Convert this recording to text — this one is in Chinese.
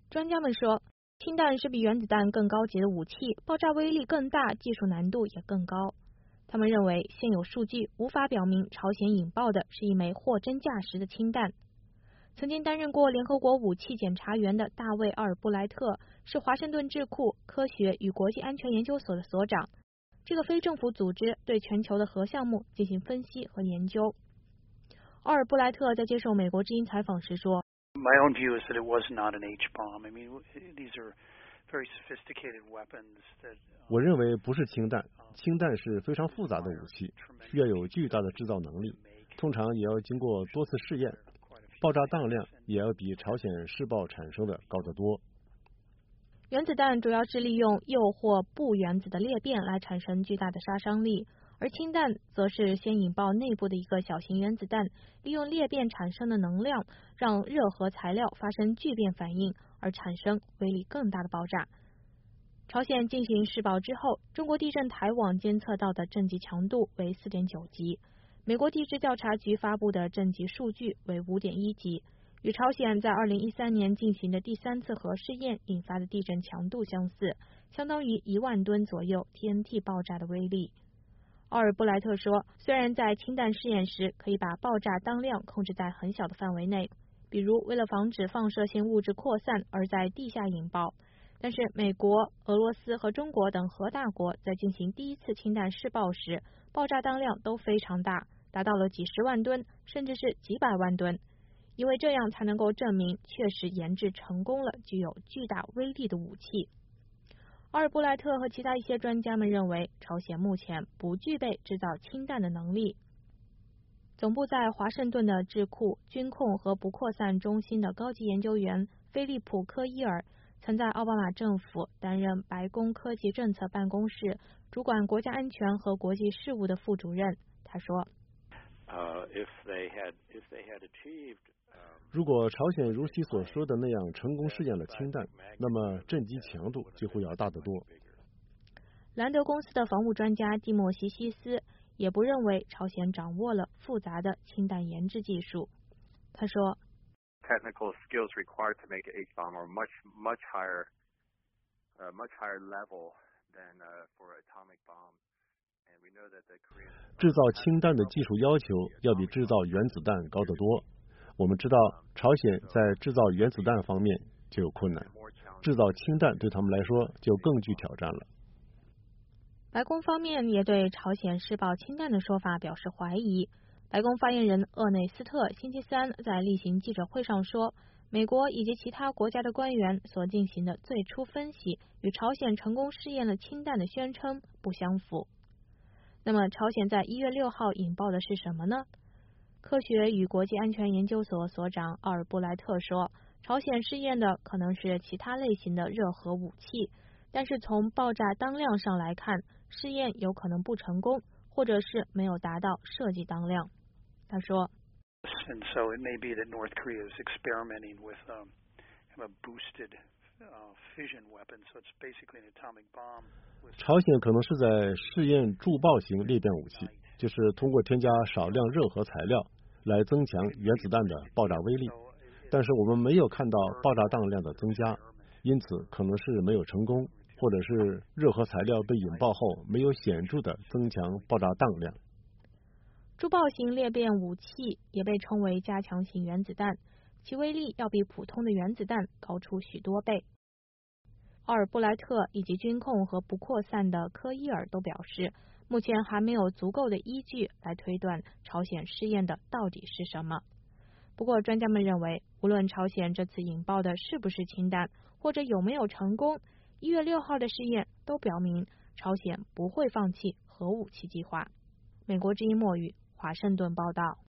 专家们说，氢弹是比原子弹更高级的武器，爆炸威力更大，技术难度也更高。他们认为，现有数据无法表明朝鲜引爆的是一枚货真价实的氢弹。曾经担任过联合国武器检查员的大卫·阿尔布莱特是华盛顿智库科学与国际安全研究所的所长。这个非政府组织对全球的核项目进行分析和研究。奥尔布莱特在接受美国之音采访时说 My own view is that it was not an H bomb. I mean, these are very sophisticated weapons that. 我认为不是氢弹，氢弹是非常复杂的武器，需要有巨大的制造能力，通常也要经过多次试验，爆炸当量也要比朝鲜试爆产生的高得多。 原子弹主要是利用铀或钚原子的裂变来产生巨大的杀伤力，而氢弹则是先引爆内部的一个小型原子弹，利用裂变产生的能量让热核材料发生聚变反应，而产生威力更大的爆炸。朝鲜进行试爆之后，中国地震台网监测到的震级强度为 4.9 级，美国地质调查局发布的震级数据为 5.1 级，与朝鲜在2013年进行的第3次核试验引发的地震强度相似，相当于1万吨左右 TNT 爆炸的威力。奥尔布莱特说，虽然在氢弹试验时可以把爆炸当量控制在很小的范围内，比如为了防止放射性物质扩散而在地下引爆，但是美国、俄罗斯和中国等核大国在进行第一次氢弹试爆时，爆炸当量都非常大，达到了几十万吨，甚至是几百万吨，因为这样才能够证明确实研制成功了具有巨大威力的武器。阿尔布莱特和其他一些专家们认为，朝鲜目前不具备制造氢弹的能力。总部在华盛顿的智库军控和不扩散中心的高级研究员菲利普·科伊尔曾在奥巴马政府担任白宫科技政策办公室主管国家安全和国际事务的副主任。他说， 如果朝鲜如其所说的那样成功试验了氢弹，那么震击强度几乎要大得多。 兰德公司的防务专家蒂莫西·西斯也不认为朝鲜掌握了复杂的氢弹研制技术。他说 Technical skills required to make an H bomb are much higher level than for atomic bomb. 制造氢弹的技术要求要比制造原子弹高得多。我们知道朝鲜在制造原子弹方面就有困难，制造氢弹对他们来说就更具挑战了。 白宫方面也对朝鲜试爆氢弹的说法表示怀疑。白宫发言人厄内斯特星期三在例行记者会上说，美国以及其他国家的官员所进行的最初分析与朝鲜成功试验了氢弹的宣称不相符。那么朝鲜在1月6号引爆的是什么呢？科学与国际安全研究所所长奥尔布莱特说，朝鲜试验的可能是其他类型的热核武器，但是从爆炸当量上来看，试验有可能不成功，或者是没有达到设计当量。他说 And so it may be that North Korea is experimenting with a boosted fission weapon, so it's basically an atomic bomb. 朝鲜可能是在试验助爆型裂变武器，就是通过添加少量热核材料来增强原子弹的爆炸威力，但是我们没有看到爆炸当量的增加，因此可能是没有成功，或者是热核材料被引爆后没有显著的增强爆炸当量。 助爆型裂变武器也被称为加强型原子弹，其威力要比普通的原子弹高出许多倍。奥尔布莱特以及军控和不扩散的科伊尔都表示，目前还没有足够的依据来推断朝鲜试验的到底是什么。不过专家们认为，无论朝鲜这次引爆的是不是氢弹，或者有没有成功，1月6号的试验都表明朝鲜不会放弃核武器计划。美国之音墨语华盛顿报道。